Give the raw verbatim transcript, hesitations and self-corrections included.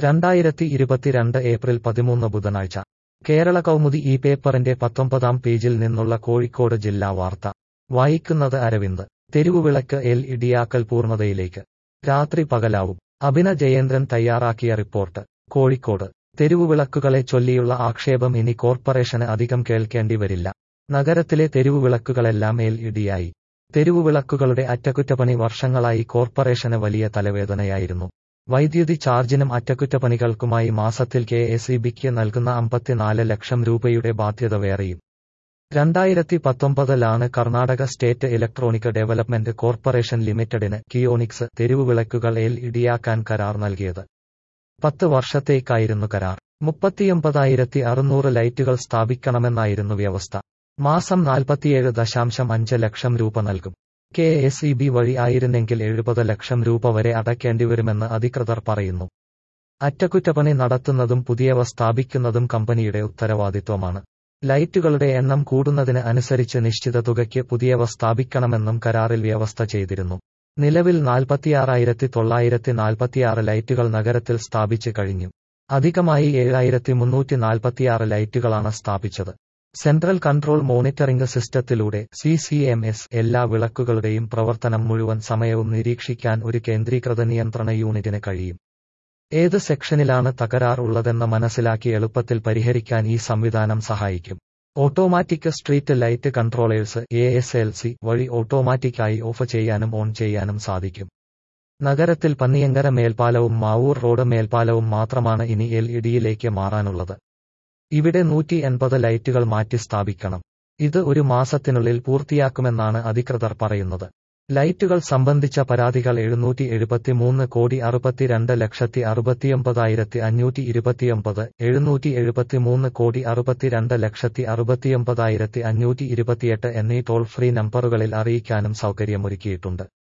രണ്ടായിരത്തി ഇരുപത്തിരണ്ട് ഏപ്രിൽ പതിമൂന്ന് ബുധനാഴ്ച കേരള കൗമുദി ഈ പേപ്പറിന്റെ പത്തൊമ്പതാം പേജിൽ നിന്നുള്ള കോഴിക്കോട് ജില്ലാ വാർത്ത വായിക്കുന്നത് അരവിന്ദ്. തെരുവുവിളക്ക് എൽ ഇഡിയാക്കൽ പൂർണ്ണതയിലേക്ക്. രാത്രി പകലാവും. അഭിന ജയേന്ദ്രൻ തയ്യാറാക്കിയ റിപ്പോർട്ട്. കോഴിക്കോട്. തെരുവുവിളക്കുകളെ ചൊല്ലിയുള്ള ആക്ഷേപം ഇനി കോർപ്പറേഷന് അധികം കേൾക്കേണ്ടി വരില്ല. നഗരത്തിലെ തെരുവുവിളക്കുകളെല്ലാം എൽ ഇഡിയായി. തെരുവുവിളക്കുകളുടെ അറ്റകുറ്റപ്പണി വർഷങ്ങളായി കോർപ്പറേഷന് വലിയ തലവേദനയായിരുന്നു. വൈദ്യുതി ചാർജിനും അറ്റകുറ്റപ്പണികൾക്കുമായി മാസത്തിൽ കെ എസ് ഇ ബിക്ക് നൽകുന്ന അമ്പത്തിനാല് ലക്ഷം രൂപയുടെ ബാധ്യത വേറെയും. രണ്ടായിരത്തി പത്തൊമ്പതിലാണ് Karnataka state electronic development corporation ലിമിറ്റഡിന് കിയോണിക്സ് തെരുവുവിളക്കുകൾ എൽ ഇഡിയാക്കാൻ കരാർ നൽകിയത്. പത്ത് വർഷത്തേക്കായിരുന്നു കരാർ. മുപ്പത്തിയൊമ്പതായിരത്തി അറുന്നൂറ് ലൈറ്റുകൾ സ്ഥാപിക്കണമെന്നായിരുന്നു വ്യവസ്ഥ. മാസം നാൽപ്പത്തിയേഴ് ദശാംശം അഞ്ച് ലക്ഷം രൂപ നൽകും. കെ എസ് ഇ ബി വഴി ആയിരുന്നെങ്കിൽ എഴുപത് ലക്ഷം രൂപ വരെ അടയ്ക്കേണ്ടിവരുമെന്ന് അധികൃതർ പറയുന്നു. അറ്റകുറ്റപ്പണി നടത്തുന്നതും പുതിയവ സ്ഥാപിക്കുന്നതും കമ്പനിയുടെ ഉത്തരവാദിത്വമാണ്. ലൈറ്റുകളുടെ എണ്ണം കൂടുന്നതിന് അനുസരിച്ച് നിശ്ചിത തുകയ്ക്ക് പുതിയവ സ്ഥാപിക്കണമെന്നും കരാറിൽ വ്യവസ്ഥ ചെയ്തിരുന്നു. നിലവിൽ നാൽപ്പത്തിയാറായിരത്തി തൊള്ളായിരത്തി നാൽപ്പത്തിയാറ് ലൈറ്റുകൾ നഗരത്തിൽ സ്ഥാപിച്ച് കഴിഞ്ഞു. അധികമായി ഏഴായിരത്തി മുന്നൂറ്റി നാൽപ്പത്തിയാറ് ലൈറ്റുകളാണ് സ്ഥാപിച്ചത്. സെൻട്രൽ കൺട്രോൾ മോണിറ്ററിംഗ് സിസ്റ്റത്തിലൂടെ സി സി എം എസ് എല്ലാ വിളക്കുകളുടെയും പ്രവർത്തനം മുഴുവൻ സമയവും നിരീക്ഷിക്കാൻ ഒരു കേന്ദ്രീകൃത നിയന്ത്രണ യൂണിറ്റിന് കഴിയും. ഏത് സെക്ഷനിലാണ് തകരാർ ഉള്ളതെന്ന് മനസ്സിലാക്കി എളുപ്പത്തിൽ പരിഹരിക്കാൻ ഈ സംവിധാനം സഹായിക്കും. Automatic street light controllers A S L C വഴി ഓട്ടോമാറ്റിക്കായി ഓഫ് ചെയ്യാനും ഓൺ ചെയ്യാനും സാധിക്കും. നഗരത്തിൽ പന്നിയങ്കര മേൽപ്പാലവും മാവൂർ റോഡ് മേൽപ്പാലവും മാത്രമാണ് ഇനി എൽ ഇഡിയിലേക്ക് മാറാനുള്ളത്. ഇവിടെ നൂറ്റി എൺപത് ലൈറ്റുകൾ മാറ്റി സ്ഥാപിക്കണം. ഇത് ഒരു മാസത്തിനുള്ളിൽ പൂർത്തിയാക്കുമെന്നാണ് അധികൃതർ പറയുന്നത്. ലൈറ്റുകൾ സംബന്ധിച്ച പരാതികൾ എഴുന്നൂറ്റി എഴുപത്തിമൂന്ന് കോടി അറുപത്തിരണ്ട് ലക്ഷത്തി അറുപത്തിയൊമ്പതായിരത്തി അഞ്ഞൂറ്റി ഇരുപത്തിയൊമ്പത്, എഴുന്നൂറ്റി എഴുപത്തിമൂന്ന് കോടി അറുപത്തിരണ്ട് ലക്ഷത്തി അറുപത്തിയൊമ്പതായിരത്തി അഞ്ഞൂറ്റി ഇരുപത്തിയെട്ട് എന്നീ ടോൾ ഫ്രീ നമ്പറുകളിൽ അറിയിക്കാനും സൗകര്യമൊരുക്കിയിട്ടുണ്ട്.